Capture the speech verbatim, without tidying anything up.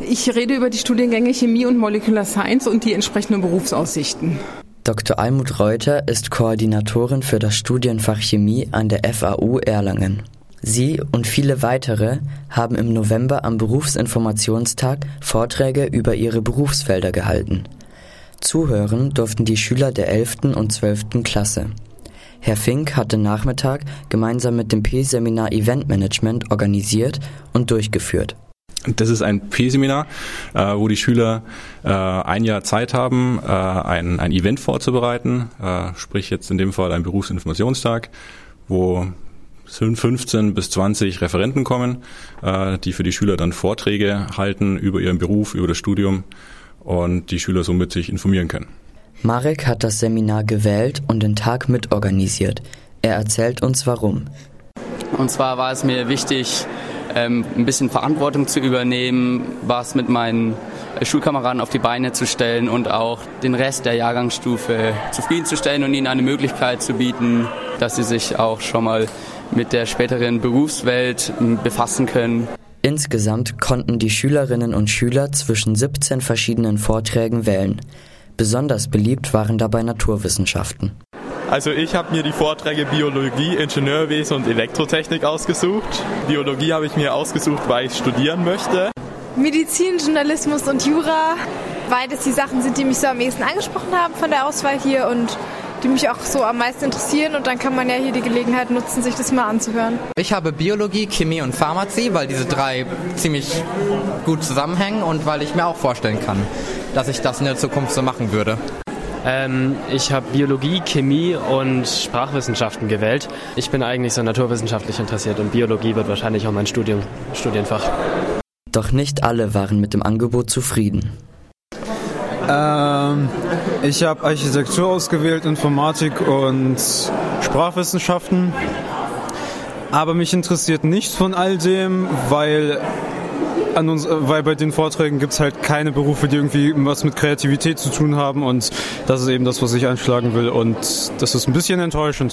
Ich rede über die Studiengänge Chemie und Molecular Science und die entsprechenden Berufsaussichten. Doktor Almut Reuter ist Koordinatorin für das Studienfach Chemie an der F A U Erlangen. Sie und viele weitere haben im November am Berufsinformationstag Vorträge über ihre Berufsfelder gehalten. Zuhören durften die Schüler der elften und zwölften Klasse. Herr Fink hat den Nachmittag gemeinsam mit dem P-Seminar Eventmanagement organisiert und durchgeführt. Das ist ein P-Seminar, äh, wo die Schüler äh, ein Jahr Zeit haben, äh, ein, ein Event vorzubereiten, äh, sprich jetzt in dem Fall ein Berufsinformationstag, wo fünfzehn bis zwanzig Referenten kommen, äh, die für die Schüler dann Vorträge halten über ihren Beruf, über das Studium und die Schüler somit sich informieren können. Marek hat das Seminar gewählt und den Tag mitorganisiert. Er erzählt uns warum. Und zwar war es mir wichtig, ähm, ein bisschen Verantwortung zu übernehmen, was mit meinen Schulkameraden auf die Beine zu stellen und auch den Rest der Jahrgangsstufe zufriedenzustellen und ihnen eine Möglichkeit zu bieten, dass sie sich auch schon mal mit der späteren Berufswelt befassen können. Insgesamt konnten die Schülerinnen und Schüler zwischen siebzehn verschiedenen Vorträgen wählen. Besonders beliebt waren dabei Naturwissenschaften. Also ich habe mir die Vorträge Biologie, Ingenieurwesen und Elektrotechnik ausgesucht. Biologie habe ich mir ausgesucht, weil ich studieren möchte. Medizin, Journalismus und Jura, weil das die Sachen sind, die mich so am ehesten angesprochen haben von der Auswahl hier und die mich auch so am meisten interessieren, und dann kann man ja hier die Gelegenheit nutzen, sich das mal anzuhören. Ich habe Biologie, Chemie und Pharmazie, weil diese drei ziemlich gut zusammenhängen und weil ich mir auch vorstellen kann, dass ich das in der Zukunft so machen würde. Ähm, ich habe Biologie, Chemie und Sprachwissenschaften gewählt. Ich bin eigentlich so naturwissenschaftlich interessiert und Biologie wird wahrscheinlich auch mein Studium, Studienfach. Doch nicht alle waren mit dem Angebot zufrieden. Ähm, ich habe Architektur ausgewählt, Informatik und Sprachwissenschaften. Aber mich interessiert nichts von all dem, weil, an uns, weil bei den Vorträgen gibt es halt keine Berufe, die irgendwie was mit Kreativität zu tun haben. Und das ist eben das, was ich einschlagen will. Und das ist ein bisschen enttäuschend.